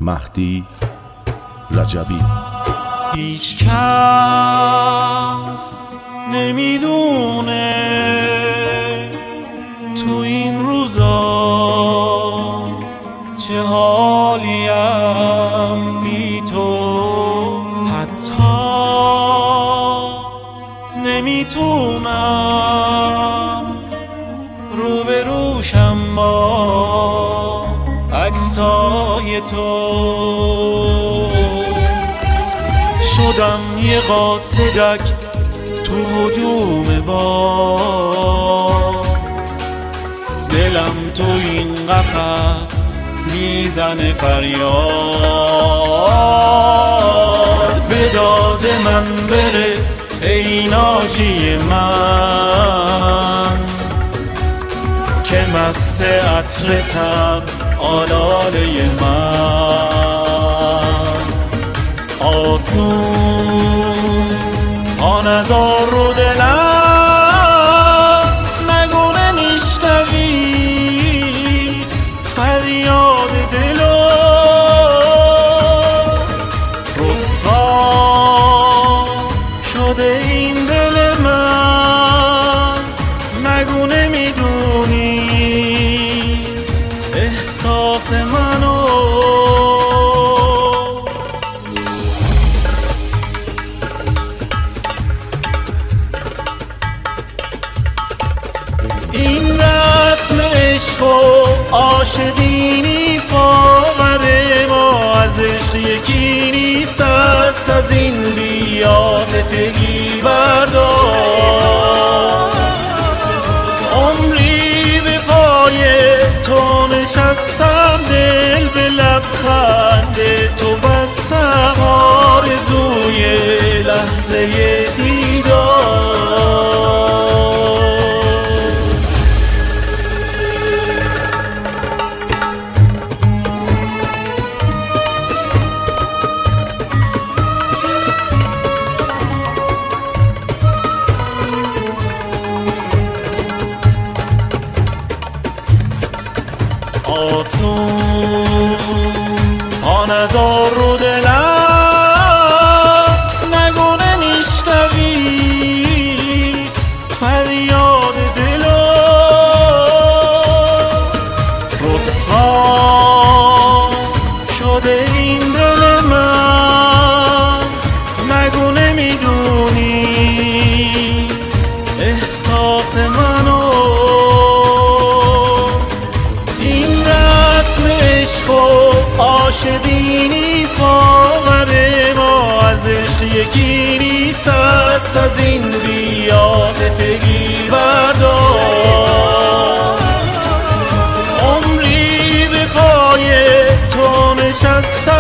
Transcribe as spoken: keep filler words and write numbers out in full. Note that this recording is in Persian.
مهدی رجبی. هیچ کس نمیدونه تو این روزا چه حالیم بی تو، حتی نمیتونم رو به روشم با عکسای تو. شدم یه قاصدک تو هجوم باد، دلم تو این قفس میزنه فریاد. به داد من برس ای ناجی من که مست عطرتم آلاله من. آسون آن ازار رو دلم نگو نمیشنوی فریاد دلو. رسوا شده این دل من نگو نمیدونی احساس منو. این رسم عشق و عاشقی نیست، باور ما از عشق یکی نیست. دست از این بیاستگی بردار، عمری به پای تو نشستم، دل به لبخند تو بستم، آرزوی لحظه دیدار. آسون آن ازار رو دلم نگو نمیشنوی فریاد دلو. رسوا شده این دل من نگو نمیدونی احساس منو. عاشقی نیست، باور ما از عشق یکی نیست. دست از این بیاستگی بردار، عمری به پای تو نشستم،